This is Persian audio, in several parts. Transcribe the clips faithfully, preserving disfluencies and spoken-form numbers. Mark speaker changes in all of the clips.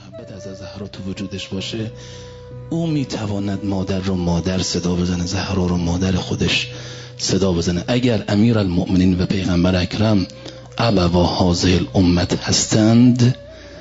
Speaker 1: محبت از زهرا تو وجودش باشه، او میتواند مادر رو مادر صدا بزنه، زهرا رو مادر خودش صدا بزنه. اگر امیر المؤمنین و پیغمبر اکرم ابوا هذه الامت هستند،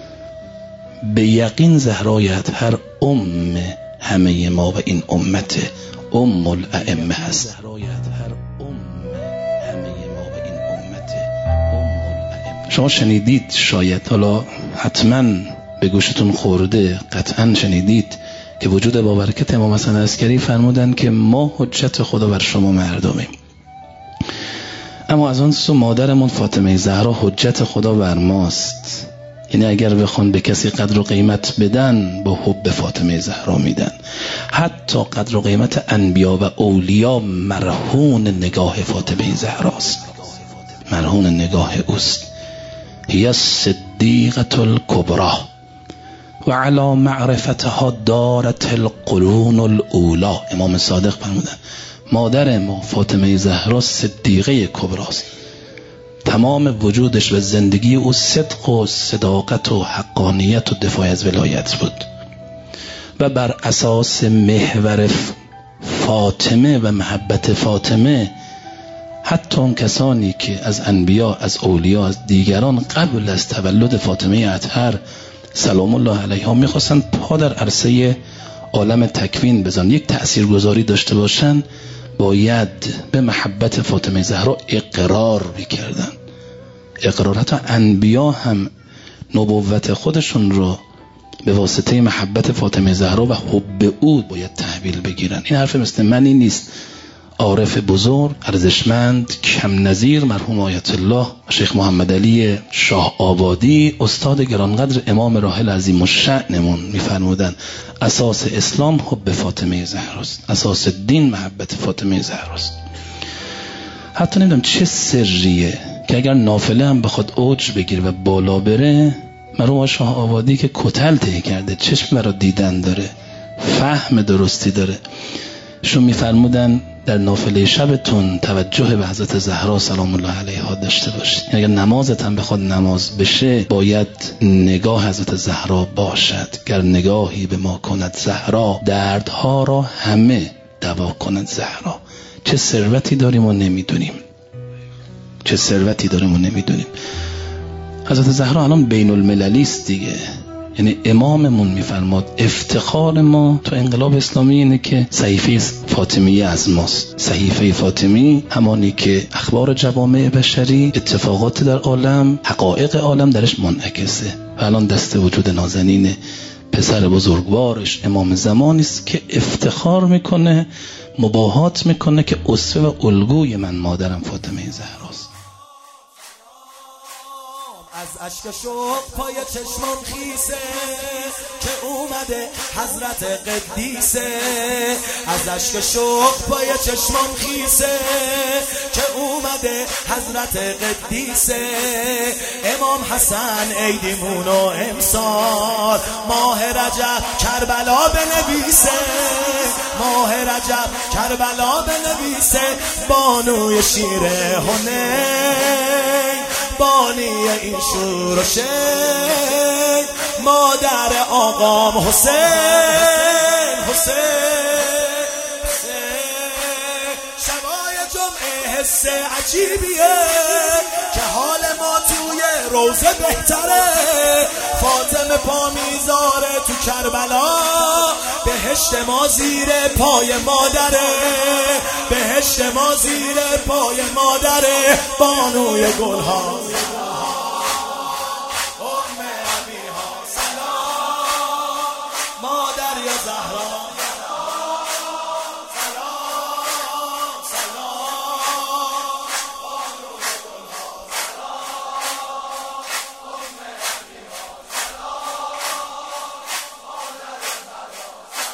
Speaker 1: به یقین زهرای اطهر ام همه ما و این امت ام الائمه هست. زهرای اطهر ام همه ما و این امت ام الائمه. شما شنیدید شاید، حالا حتما به گوشتون خورده، قطعا شنیدید که وجود بابرکت امام حسن عسکری فرمودن که ما حجت خدا بر شما مردمیم، اما از آن سو مادرمون فاطمه زهرا حجت خدا بر ماست. یعنی اگر بخوان به کسی قدر و قیمت بدن، با حب فاطمه زهرا میدن. حتی قدر و قیمت انبیا و اولیا مرهون نگاه فاطمه زهراست، مرهون نگاه اوست. هی الصدیقة الکبری و علی معرفتها دارت القرون الاولی. امام صادق فرمودن مادر ما فاطمه زهرا صدیقه کبراست، تمام وجودش و زندگی او صدق و صداقت و حقانیت و دفاع از ولایت بود و بر اساس محور فاطمه و محبت فاطمه حتی اون کسانی که از انبیا، از اولیا، از دیگران قبل از تولد فاطمه اطهر سلام الله علیها میخواستن پا در عرصه عالم تکوین بزن، یک تأثیرگذاری داشته باشن، باید به محبت فاطمه زهرا اقرار میکردن. اقرار، حتی انبیا هم نبوت خودشون رو به واسطه محبت فاطمه زهرا و حب او باید تحویل بگیرن. این حرف مثل منی نیست. عارف بزرگ، ارزشمند، کم نظیر مرحوم آیت الله شیخ محمد علی شاه آبادی، استاد گرانقدر امام راحل عظیم الشأنمون میفرمودن اساس اسلام حب فاطمه زهراست، اساس دین محبت فاطمه زهراست. حتی نمیدونم چه سریه که اگر نافله هم بخواد اوج بگیره و بالا بره، مرحوم شاه آبادی که کتل طی کرده، چشم برای دیدن داره، فهم درستی داره، شون میفرمودن در نافله شبتون توجه به حضرت زهرا سلام الله علیها داشته باشید. اگر نمازت هم بخواد نماز بشه، باید نگاه حضرت زهرا باشد. گر نگاهی به ما کند زهرا، دردها را همه دوا کند زهرا. چه ثروتی داریم و نمیدونیم، چه ثروتی داریم و نمیدونیم. حضرت زهرا الان بین المللی است دیگه. یعنی اماممون میفرماد افتخار ما تو انقلاب اسلامی اینه که صحیفه فاطمی از ماست. صحیفه فاطمی همانی که اخبار جوامع بشری، اتفاقات در عالم، حقایق عالم درش منعکسه. و الان دست وجود نازنین پسر بزرگوارش امام زمانی است که افتخار میکنه، مباهات میکنه که اسوه و الگوی من مادرم فاطمه زهراست.
Speaker 2: از اشک شوق پای چشمم خیسه که اومده حضرت قدیسه. از اشک شوق پای چشمم خیسه که اومده حضرت قدیسه. امام حسن عیدیمون و امسال ماه رجب کربلا بنویسه، ماه رجب کربلا بنویسه. بانوی شیر هنین، بانی این شور و شید، مادر آقام حسین. حسین شبای جمعه حس عجیبیه که حال ما توی روزه بهتره. فاطمه پا میذاره تو کربلا، بهشت ما زیر پای مادره، بهشت ما زیر پای مادره. بانوی گلها ام ابیها سلام، مادر یا زهرا سلام سلام. بانوی گلها سلام، ام ابیها سلام، مادر یا زهرا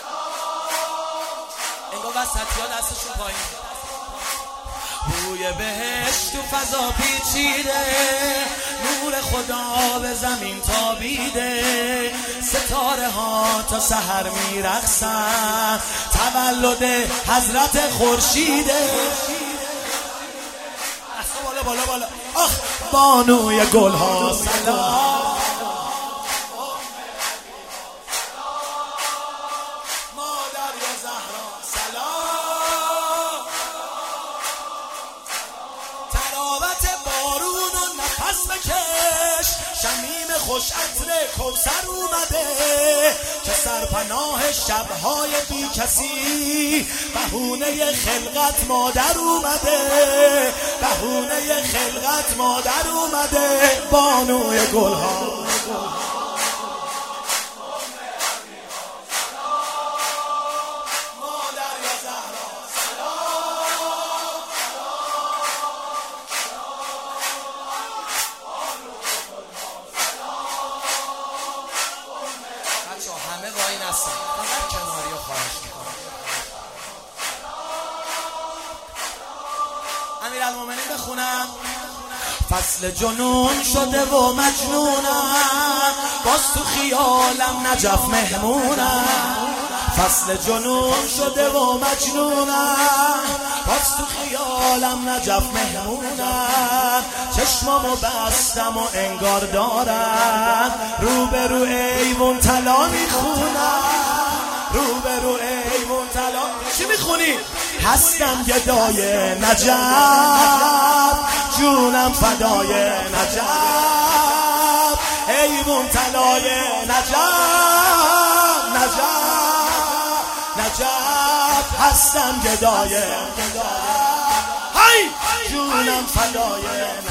Speaker 2: سلام. انگار وسطی ها دستشون پایین، بوی بهشت تو فضا پیچیده، نور خدا به زمین تابیده. ستاره ها تا سحر میرقصن، تولد حضرت خورشیده. اصلا بالا بالا بالا. آخ بانوی گل ها سلام، خوش عطر کوثر اومده که سرپناه شبهای بی کسی بهونه خلقت مادر اومده بهونه خلقت مادر اومده بانوی گلها همه وای نستن فقط کناری رو خواهش میکنم. امیرالمومنین بخونم. فصل جنون شده و مجنونم باز تو خیالم نجف مهمونم فصل جنون شده و مجنونم باز تو خیالم نجف مهمونم چشمامو بستم و انگار دارم رو به رو ایوون طلا میخونم رو به رو ایوون طلا. چی میخونی؟ هستم گدای نجف جونم فدای نجف ایوون طلای نجف نجف نجف هستم گدای های جونم فدای نجف